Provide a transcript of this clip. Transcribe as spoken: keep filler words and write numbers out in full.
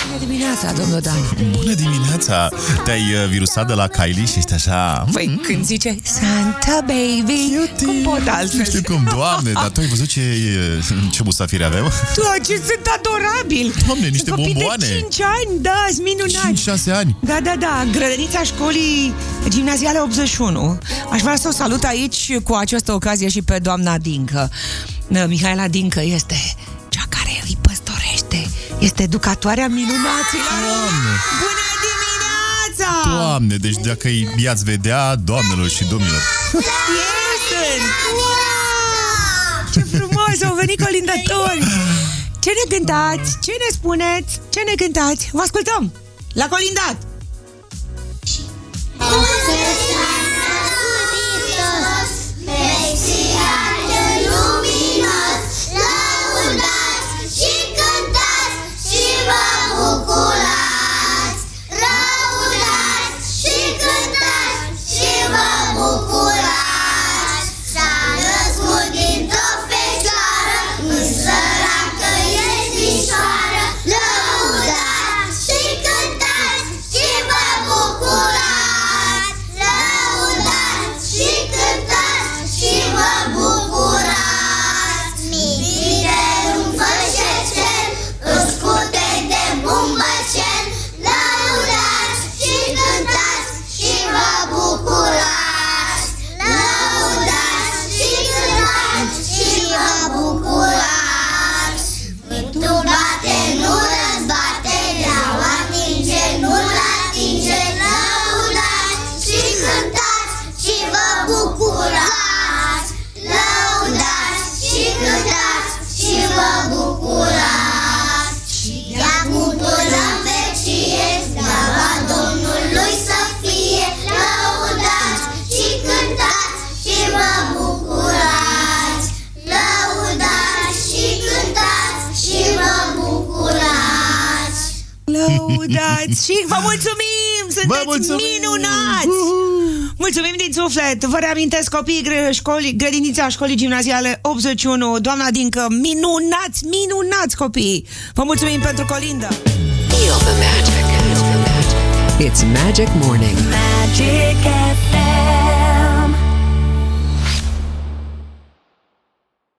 Bună dimineața, domnul Dan. Bună dimineața. Te-ai uh, virusat de la Kylie și ești așa... Păi mm. când zice Santa Baby, Iute, cum pot altfel? Nu știu cum, Doamne, dar tu ai văzut ce, ce musafiri avem? Doamne, sunt adorabili. Doamne, niște copii bomboane. de cinci ani, da, sunt minunați. cinci șase ani. Da, da, da, grădinița școlii gimnaziale optzeci și unu. Aș vrea să o salut aici cu această ocazie și pe doamna Dincă. Mihaela Dincă este cea care îi păstorește. Este educatoarea minunaților. Doamne. Bună dimineața! Doamne, deci dacă i-ați vedea, doamnelor și domnilor. Este! Ce frumos, au venit colindători! Ce ne cântați? Ce ne spuneți? Ce ne cântați? Vă ascultăm! La colindat! Lăudați și vă mulțumim! Sunteți mulțumim. Minunați! Uh-huh. Mulțumim din suflet! Vă reamintesc copiii școlii, grădinița școlii gimnaziale optzeci și unu, doamna Dincă, minunați, minunați copii! Vă mulțumim pentru colindă! Feel the magic. It's Magic Morning. Magic F M.